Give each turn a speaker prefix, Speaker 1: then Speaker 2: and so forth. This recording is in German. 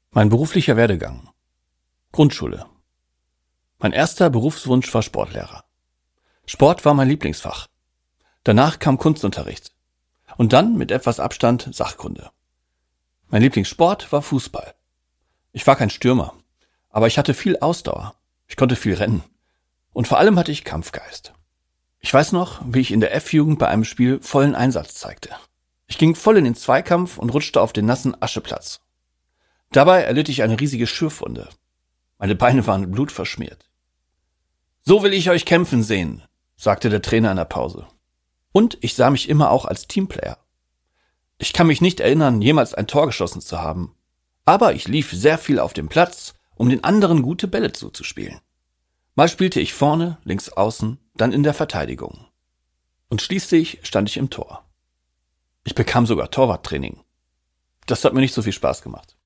Speaker 1: Mein beruflicher Werdegang. Grundschule. Mein erster Berufswunsch war Sportlehrer. Sport war mein Lieblingsfach. Danach kam Kunstunterricht. Und dann mit etwas Abstand Sachkunde. Mein Lieblingssport war Fußball. Ich war kein Stürmer, aber ich hatte viel Ausdauer. Ich konnte viel rennen. Und vor allem hatte ich Kampfgeist. Ich weiß noch, wie ich in der F-Jugend bei einem Spiel vollen Einsatz zeigte. Ich ging voll in den Zweikampf und rutschte auf den nassen Ascheplatz. Dabei erlitt ich eine riesige Schürfwunde. Meine Beine waren blutverschmiert. »So will ich euch kämpfen sehen«, sagte der Trainer in der Pause. Und ich sah mich immer auch als Teamplayer. Ich kann mich nicht erinnern, jemals ein Tor geschossen zu haben. Aber ich lief sehr viel auf dem Platz, um den anderen gute Bälle zuzuspielen. Mal spielte ich vorne, links außen, dann in der Verteidigung. Und schließlich stand ich im Tor. Ich bekam sogar Torwarttraining. Das hat mir nicht so viel Spaß gemacht.